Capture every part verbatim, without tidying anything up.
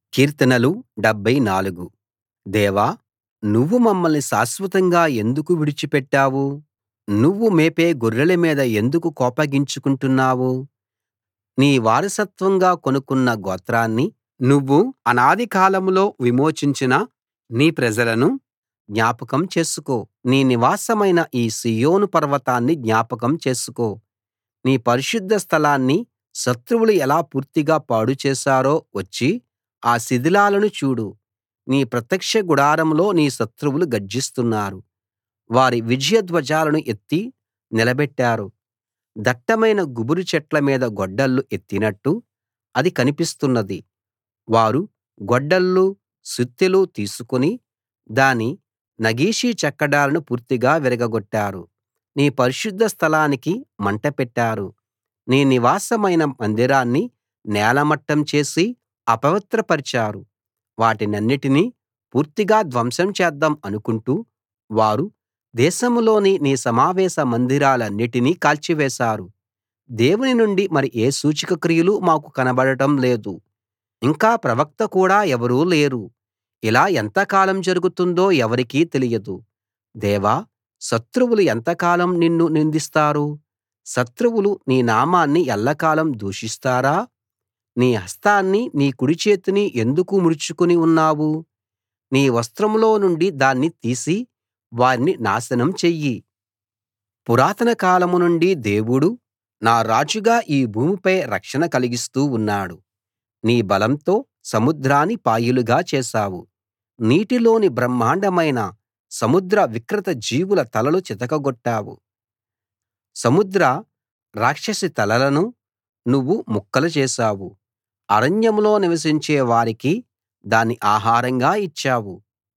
కీర్తనలు డెబ్భై నాలుగు దేవా నువ్వు మమ్మల్ని శాశ్వతంగా ఎందుకు విడిచిపెట్టావు? నువ్వు మేపే గొర్రెల మీద ఎందుకు కోపగించుకుంటున్నావు? నీ వారసత్వంగా కొనుక్కున్న గోత్రాన్ని, నువ్వు అనాది కాలంలో విమోచించిన నీ ప్రజలను జ్ఞాపకం చేసుకో. నీ నివాసమైన ఈ సీయోను పర్వతాన్ని జ్ఞాపకం చేసుకో. నీ పరిశుద్ధ స్థలాన్ని శత్రువులు ఎలా పూర్తిగా పాడు చేశారో వచ్చి ఆ శిథిలాలను చూడు. నీ ప్రత్యక్ష గుడారంలో నీ శత్రువులు గర్జిస్తున్నారు. వారి విజయ ధ్వజాలను ఎత్తి నిలబెట్టారు. దట్టమైన గుబురు చెట్ల మీద గొడ్డళ్ళు ఎత్తినట్టు అది కనిపిస్తున్నది. వారు గొడ్డళ్ళు, సుత్తెలు తీసుకుని దాని నగిషీ చెక్కడాలను పూర్తిగా విరగగొట్టారు. నీ పరిశుద్ధ స్థలానికి మంట పెట్టారు. నీ నివాసమైన మందిరాన్ని నేలమట్టం చేసి అపవిత్రపరిచారు. వాటినన్నిటినీ పూర్తిగా ధ్వంసం చేద్దాం అనుకుంటూ వారు దేశంలోని నీ సమావేశ మందిరాలన్నిటినీ కాల్చివేశారు. దేవుని నుండి మరి ఏ సూచక క్రియలూ మాకు కనబడటం లేదు. ఇంకా ప్రవక్త కూడా ఎవరూ లేరు. ఇలా ఎంతకాలం జరుగుతుందో ఎవరికీ తెలియదు. దేవా, శత్రువులు ఎంతకాలం నిన్ను నిందిస్తారు? శత్రువులు నీ నామాన్ని ఎల్లకాలం దూషిస్తారా? నీ హస్తాన్ని, నీ కుడిచేతిని ఎందుకు ముడుచుకుని ఉన్నావు? నీ వస్త్రంలో నుండి దాన్ని తీసి వారిని నాశనం చెయ్యి. పురాతన కాలం నుండి దేవుడు నా రాజుగా ఈ భూమిపై రక్షణ కలిగిస్తూ ఉన్నాడు. నీ బలంతో సముద్రాన్ని పాయలుగా చేశావు. నీటిలోని బ్రహ్మాండమైన సముద్ర వికృత జీవుల తలలు చితకగొట్టావు. సముద్ర రాక్షసి తలలను నువ్వు ముక్కలు చేశావు. అరణ్యంలో నివసించే వారికి దాన్ని ఆహారంగా ఇచ్చావు.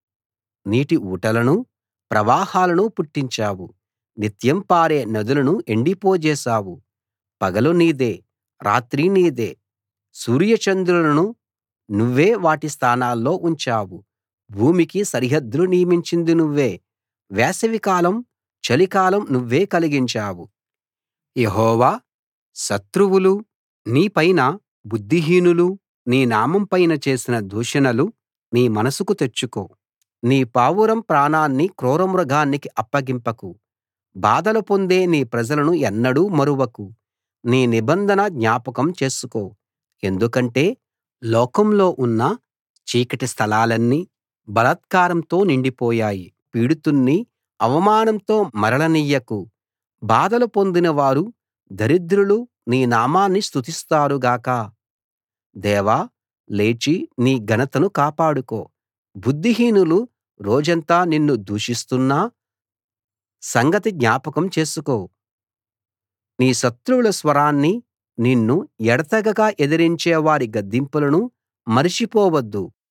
నీటి ఊటలను, ప్రవాహాలను పుట్టించావు. నిత్యం పారే నదులను ఎండిపోజేశావు. పగలు నీదే, రాత్రి నీదే. సూర్యచంద్రులను నువ్వే వాటి స్థానాల్లో ఉంచావు. భూమికి సరిహద్దులు నియమించింది నువ్వే. వేసవికాలం, చలికాలం నువ్వే కలిగించావు. యెహోవా, శత్రువులు నీ పైన బుద్ధిహీనులు నీ నామం పైన చేసిన దూషణలు నీ మనసుకు తెచ్చుకో. నీ పావురం ప్రాణాన్ని క్రూరమృగానికి అప్పగింపకు. బాధలు పొందే నీ ప్రజలను ఎన్నడూ మరువకు. నీ నిబంధన జ్ఞాపకం చేసుకో. ఎందుకంటే లోకంలో ఉన్న చీకటి స్థలాలన్నీ బలాత్కారంతో నిండిపోయాయి. పీడితుణ్ణి అవమానంతో మరలనియ్యకు. బాధలు పొందిన వారు, దరిద్రులు నీ నామాన్ని స్తుతిస్తారు గాక. దేవా, లేచి నీ ఘనతను కాపాడుకో. బుద్ధిహీనులు రోజంతా నిన్ను దూషిస్తున్న సంగతి జ్ఞాపకం చేసుకో. నీ శత్రువుల స్వరాన్ని, నిన్ను ఎడతెగక ఎదిరించే వారి గద్దింపులను మరచిపోవద్దు.